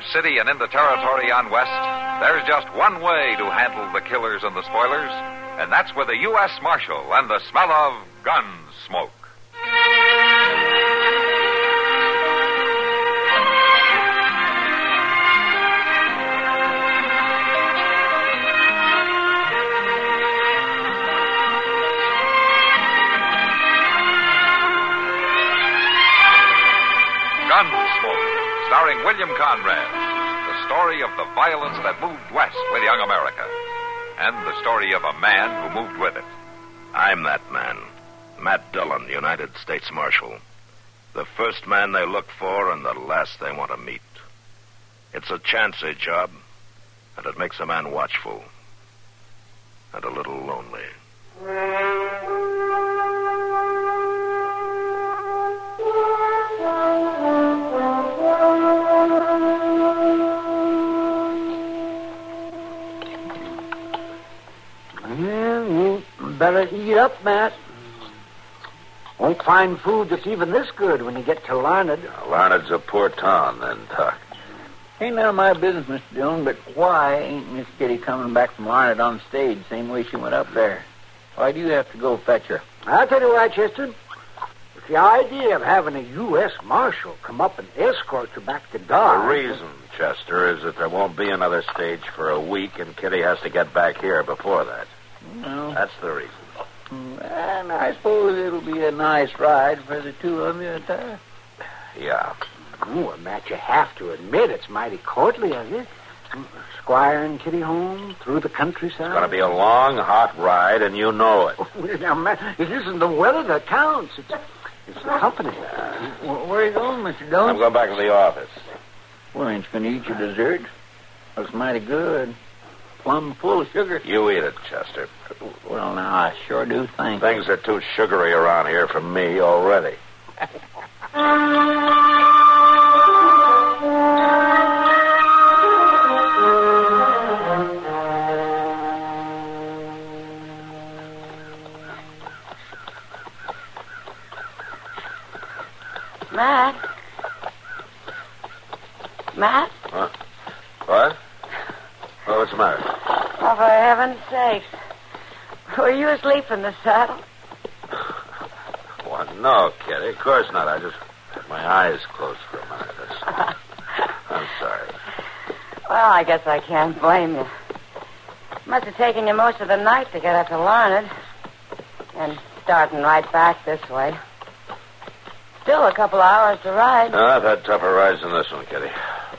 city and into territory on west, there's just one way to handle the killers and the spoilers, and that's with a U.S. Marshal and the smell of gun smoke. Gunsmoke, starring William Conrad. The story of the violence that moved west with young America. And the story of a man who moved with it. I'm that man. Matt Dillon, United States Marshal. The first man they look for and the last they want to meet. It's a chancy job, and it makes a man watchful. And a little lonely. Well, you better eat up, Matt. Won't find food that's even this good when you get to Larned. Larned's a poor town, then, Tuck. Ain't none of my business, Mr. Dillon, but why ain't Miss Kitty coming back from Larned on stage same way she went up there? Why do you have to go fetch her? I'll tell you why, Chester. It's the idea of having a U.S. Marshal come up and escort you back to Dodge. The reason, Chester, is that there won't be another stage for a week, and Kitty has to get back here before that. Well, That's the reason. And I suppose it'll be a nice ride for the two of you at that. Yeah. Oh, Matt, you have to admit it's mighty courtly of you. Squire and Kitty home through the countryside. It's going to be a long, hot ride, and you know it. Now, Matt, it isn't the weather that counts. It's the company. Where are you going, Mr. Dillon? I'm going back to the office. Well, ain't you going to eat your dessert? Looks mighty good. Plumb full of sugar. You eat it, Chester. Well, now, I sure do think. Things are too sugary around here for me already. Matt? Matt? Huh? What? Oh, what's the matter? Oh, for heaven's sake. Were you asleep in the saddle? Well, no, Kitty. Of course not. I just had my eyes closed for a minute. I'm sorry. Well, I guess I can't blame you. Must have taken you most of the night to get up to Larned. And starting right back this way. Still a couple hours to ride. No, I've had tougher rides than this one, Kitty.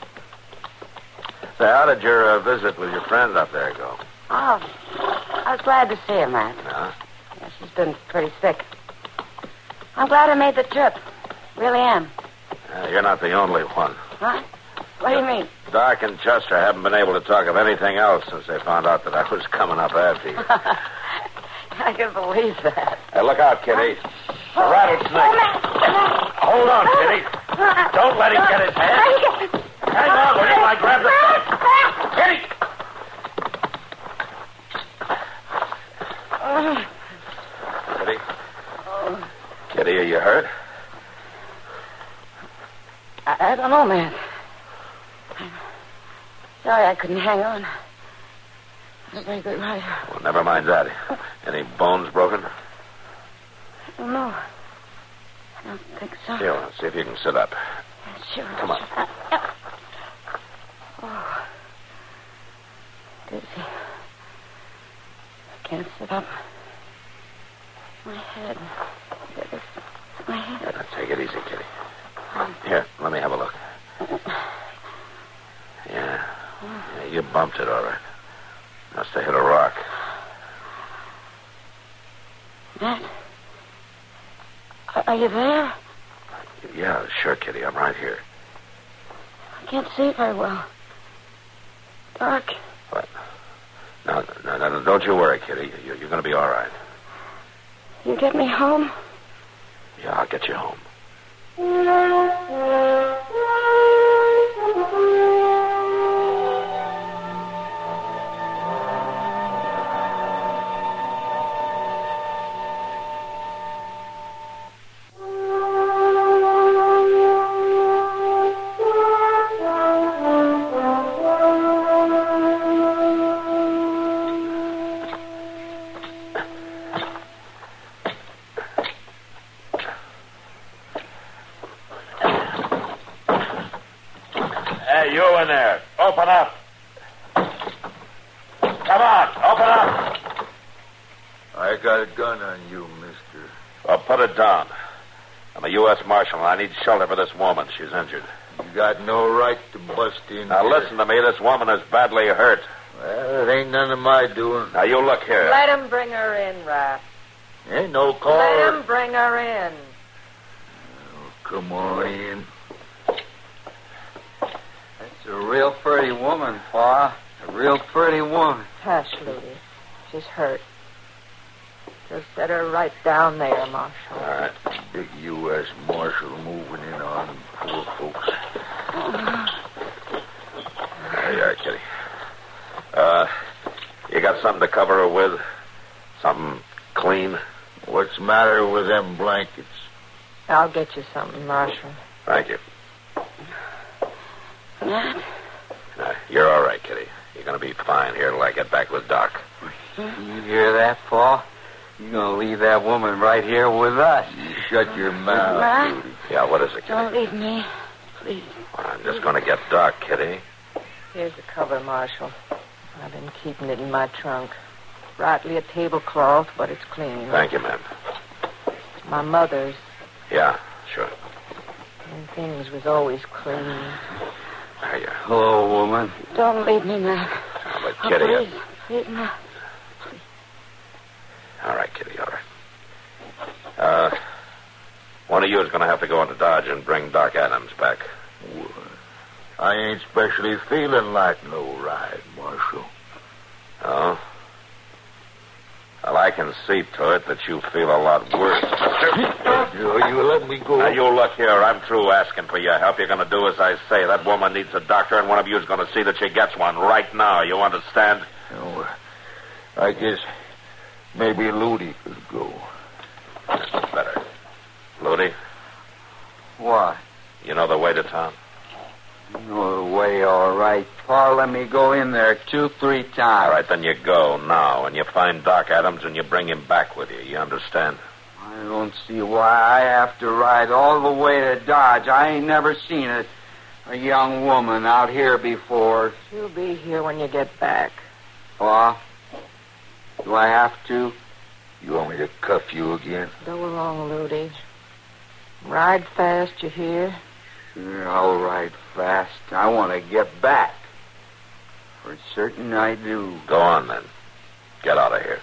Say, how did your visit with your friend up there go? Oh, I was glad to see her, Matt. Yeah? Yeah, she's been pretty sick. I'm glad I made the trip. Really am. You're not the only one. Huh? What do you mean? Doc and Chester haven't been able to talk of anything else since they found out that I was coming up after you. I can believe that. Hey, look out, Kitty. A rattlesnake. Hold on, Kitty. Don't let him get his head. Hang on, will you? I grab the Kitty! Kitty? Kitty, are you hurt? I don't know, man. Sorry I couldn't hang on. I'm a very good rider. Well, never mind that. Any bones broken? I don't know. I don't think so. Here, let's see if you can sit up. Sure. Come on. Oh. Dizzy. I can't sit up. My head. My head. Now, take it easy, Kitty. Here, let me have a look. Yeah, you bumped it all right. Must have hit a rock. Matt? Are you there? Yeah, sure, Kitty. I'm right here. I can't see very well. Dark. What? No, don't you worry, Kitty. You're going to be all right. You get me home? Yeah, I'll get you home. Open up. Come on, open up. I got a gun on you, mister. Well, put it down. I'm a U.S. Marshal, and I need shelter for this woman. She's injured. You got no right to bust in Now, here. listen to me. This woman is badly hurt. Well, it ain't none of my doing. Now, you look here. Let him bring her in, Raph. Ain't no call. Let him bring her in. Oh, come on in. That's a real pretty woman, Pa. A real pretty woman. Hush, Ludi. She's hurt. Just set her right down there, Marshal. All right. Big U.S. Marshal moving in on them poor folks. There you are, Kitty. You got something to cover her with? Something clean? What's the matter with them blankets? I'll get you something, Marshal. Thank you. What? You're all right, Kitty. You're going to be fine here till I get back with Doc. You hear that, Pa? You're going to leave that woman right here with us. You shut your mouth, Ma? Judy. Yeah, what is it, Kitty? Don't leave me. Please. Well, I'm just going to get Doc, Kitty. Here's the cover, Marshal. I've been keeping it in my trunk. Rightly a tablecloth, but it's clean. Thank you, ma'am. My mother's. Yeah, sure. And things was always clean. There you are. Hello, woman. Don't leave me now. Now, but Oh, Kitty... please. Please, Ma. All right, Kitty, all right. One of you is going to have to go into Dodge and bring Doc Adams back. Well, I ain't especially feeling like no ride, Marshal. Oh? Well, I can see to it that you feel a lot worse. You let me go. Now, you look here. I'm through asking for your help. You're going to do as I say. That woman needs a doctor, and one of you is going to see that she gets one right now. You understand? No, I guess maybe Ludi could go. That's better. Ludi, What? you know the way to town? You know the way, all right. Pa, let me go in there 2-3 times. All right, then you go now, and you find Doc Adams, and you bring him back with you. You understand? I don't see why I have to ride all the way to Dodge. I ain't never seen a young woman out here before. She'll be here when you get back. Pa, do I have to? You want me to cuff you again? Go along, Ludi. Ride fast, you hear? Sure, I'll ride fast. I want to get back. For certain I do. Go on, then. Get out of here.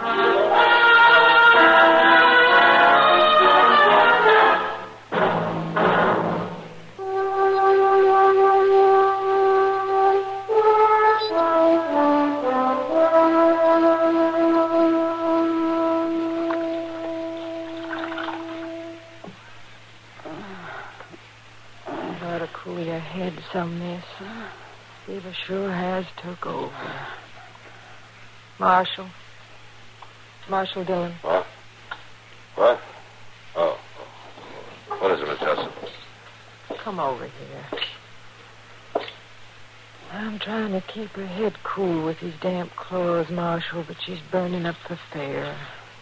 Cool your head some, miss. Fever sure has took over. Marshal Dillon. What? What? Oh. What is it, Miss Justin? Come over here. I'm trying to keep her head cool with these damp clothes, Marshal, but she's burning up for fair.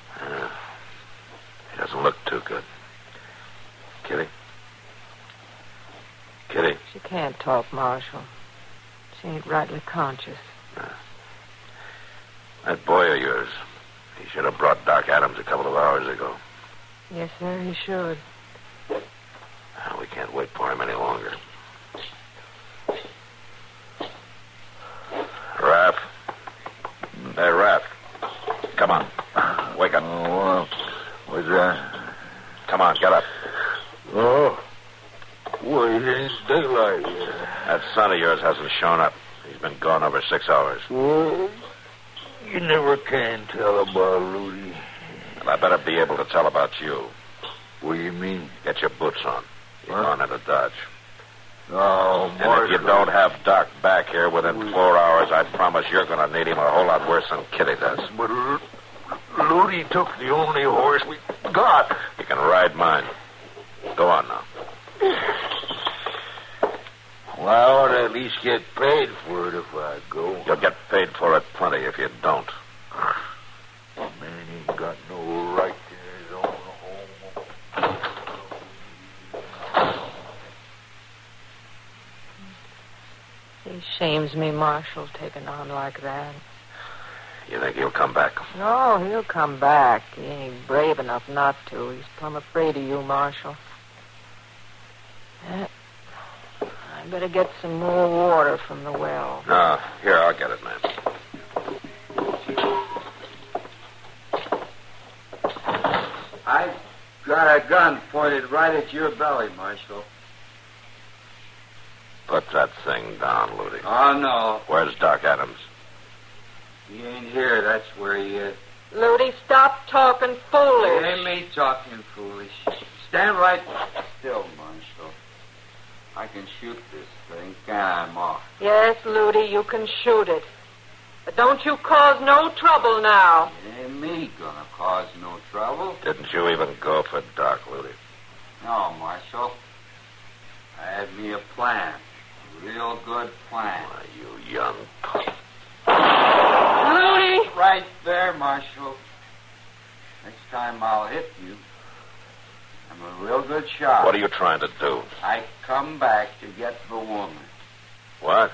He doesn't look too good. Kitty? Kitty? She can't talk, Marshal. She ain't rightly conscious. That boy of yours, he should have brought Doc Adams a couple of hours ago. Yes, sir, he should. We can't wait for him any longer. Raph. Hey, Raph. Come on. Wake up. Oh, what's that? Come on, get up. Oh. Boy, it ain't daylight yet. That son of yours hasn't shown up. He's been gone over 6 hours. Well, you never can tell about Ludi. And I better be able to tell about you. What do you mean? Get your boots on. You're Huh? going into Dodge. Oh, And Marshal. if you don't have Doc back here within 4 hours, I promise you're going to need him a whole lot worse than Kitty does. But Ludi took the only horse we got. You can ride mine. Go on now. Well, I ought to at least get paid for it if I go. You'll get paid for it plenty if you don't. Man ain't got no right to his own home. He's shames me, Marshal, taking on like that. You think he'll come back? No, he'll come back. He ain't brave enough not to. He's plumb afraid of you, Marshal. I better get some more water from the well. No, here, I'll get it, man. I've got a gun pointed right at your belly, Marshal. Put that thing down, Ludi. Oh, no. Where's Doc Adams? He ain't here. That's where he is. Ludi, stop talking foolish. It ain't me talking foolish. Stand right still, Marshal. I can shoot this thing, can I, Ma? Yes, Ludi, you can shoot it. But don't you cause no trouble now. It ain't me gonna cause no trouble. Didn't you even go for Doc, Ludi? No, Marshal. I had me a plan. A real good plan. Why, you young pup. Ludi! Right there, Marshal. Next time I'll hit you. I'm a real good shot. What are you trying to do? I come back to get the woman. What?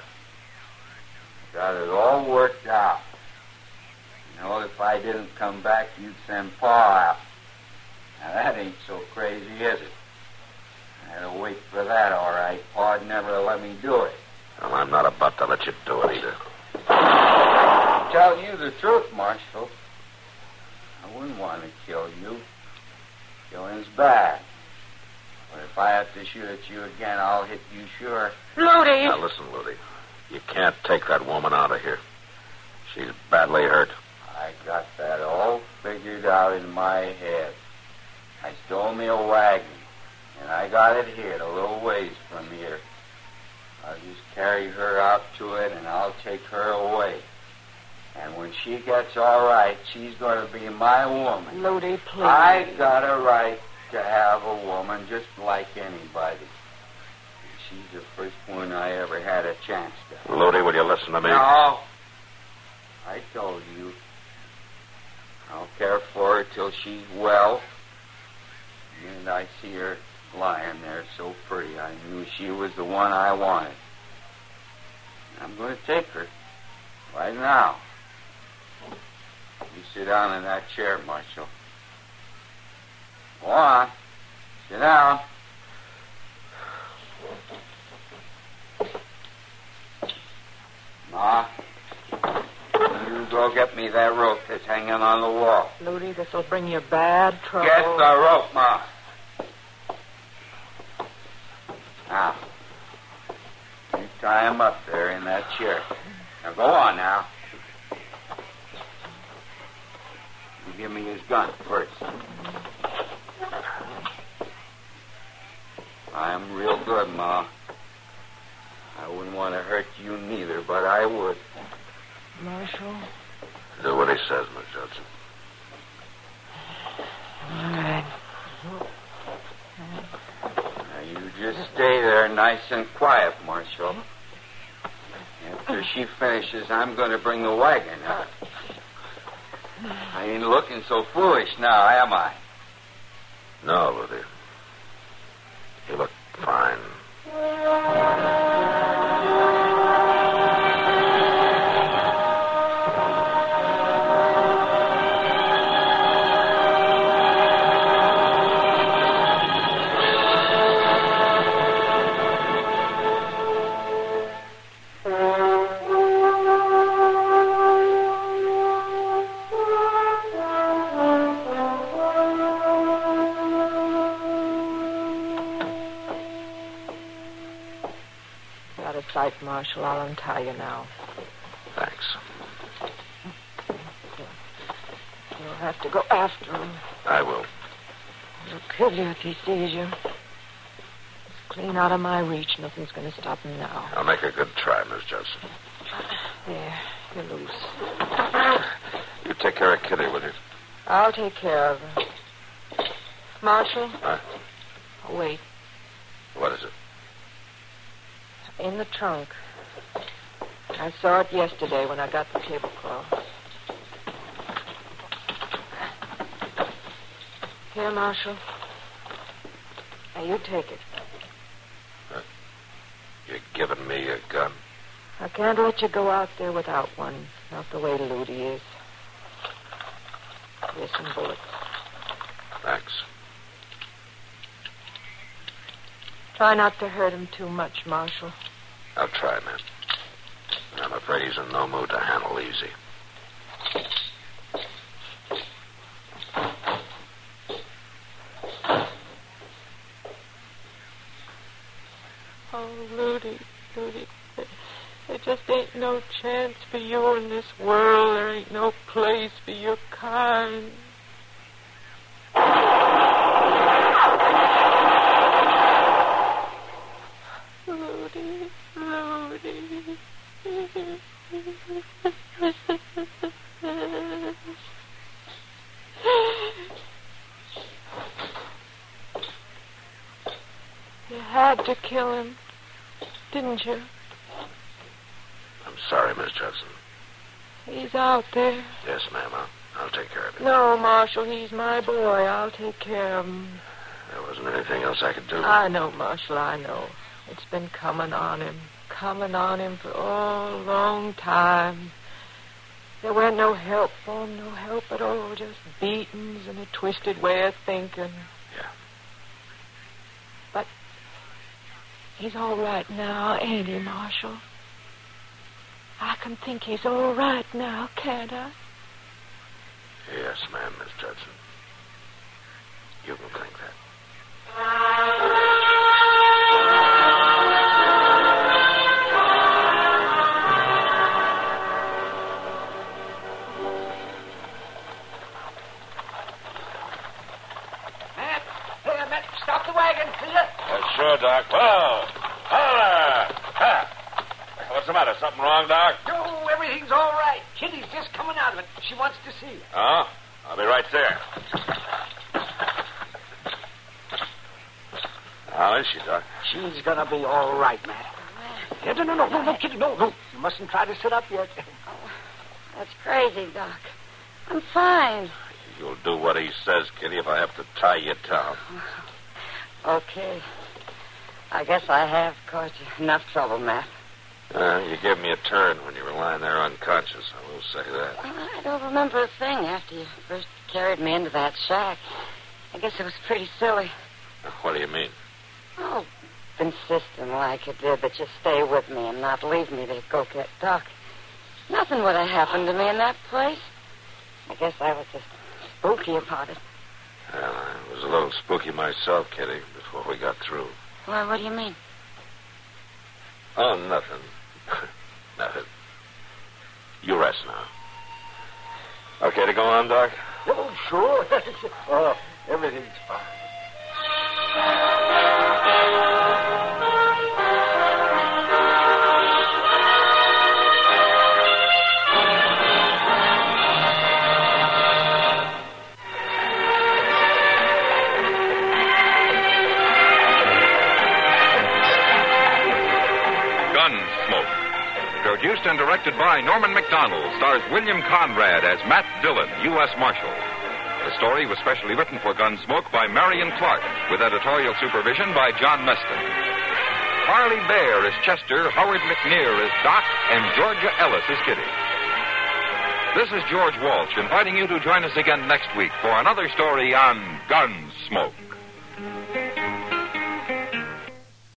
Got it all worked out. You know, if I didn't come back, you'd send Pa out. Now, that ain't so crazy, is it? I had to wait for that, all right. Pa'd never let me do it. Well, I'm not about to let you do it either. Tell you the truth, Marshal. I wouldn't want to kill you. Killing's bad. But if I have to shoot at you again, I'll hit you sure. Ludi! Now, listen, Ludi. You can't take that woman out of here. She's badly hurt. I got that all figured out in my head. I stole me a wagon, and I got it here a little ways from here. I'll just carry her out to it, and I'll take her away. And when she gets all right, she's going to be my woman. Ludi, please. I got a right to have a woman just like anybody. She's the first one I ever had a chance to. Ludi, will you listen to me? No. I told you. I'll care for her till she's well. And I see her lying there so pretty. I knew she was the one I wanted. I'm going to take her right now. You sit down in that chair, Marshal. Go on. Sit down. Ma, you go get me that rope that's hanging on the wall. Ludi, this'll bring you bad trouble. Get the rope, Ma. Now, you tie him up there in that chair. Now, go on now. You give me his gun first. I'm real good, Ma. I wouldn't want to hurt you neither, but I would. Marshal? Do what he says, Miss Judson. All right. Now, you just stay there nice and quiet, Marshal. After she finishes, I'm going to bring the wagon up. I ain't looking so foolish now, am I? No, Ludi. You look fine. Out of sight, Marshal. I'll untie you now. Thanks. You'll have to go after him. I will. He'll kill you if he sees you. It's clean out of my reach. Nothing's going to stop him now. I'll make a good try, Miss Judson. There, you're loose. You take care of Kitty, will you? I'll take care of her. Marshal? Huh? Oh, wait. What is it? In the trunk. I saw it yesterday when I got the tablecloth. Here, Marshal. Now, you take it. You're giving me a gun? I can't let you go out there without one. Not the way Ludi is. Here's some bullets. Thanks. Try not to hurt him too much, Marshal. I'll try, man. I'm afraid he's in no mood to handle easy. Oh, Ludi, there just ain't no chance for you in this world. There ain't no place for your kind. Ludi. You had to kill him, didn't you? I'm sorry, Miss Judson. He's out there. Yes, ma'am. I'll take care of him. No, Marshal, he's my boy. I'll take care of him. There wasn't anything else I could do. I know, Marshal, I know. It's been coming on him for a long time. There weren't no help for him, no help at all. Just beatings and a twisted way of thinking. Yeah. But he's all right now, ain't he, Marshal? I can think he's all right now, can't I? Yes, ma'am, Miss Judson. You can think that. Matt, stop the wagon, will you? Sure, Doc. Whoa! Ha! What's the matter? Something wrong, Doc? No, everything's all right. Kitty's just coming out of it. She wants to see you. Oh? I'll be right there. How is she, Doc? She's going to be all right, Matt. No, Kitty, no. You mustn't try to sit up yet. Oh, that's crazy, Doc. I'm fine. You'll do what he says, Kitty, if I have to tie you down. Okay. I guess I have caused you enough trouble, Matt. You gave me a turn when you were lying there unconscious. I will say that. Well, I don't remember a thing after you first carried me into that shack. I guess it was pretty silly. What do you mean? Oh, insisting like you did that you stay with me and not leave me to go get Doc. Nothing would have happened to me in that place. I guess I was just spooky about it. Well, I was a little spooky myself, Kitty, before we got through. Well, what do you mean? Oh, nothing. Nothing. You rest now. Okay to go on, Doc? Oh, sure. Oh, everything's fine. Produced and directed by Norman McDonald, stars William Conrad as Matt Dillon, U.S. Marshal. The story was specially written for Gunsmoke by Marion Clark, with editorial supervision by John Meston. Harley Bear is Chester, Howard McNear is Doc, and Georgia Ellis is Kitty. This is George Walsh inviting you to join us again next week for another story on Gunsmoke.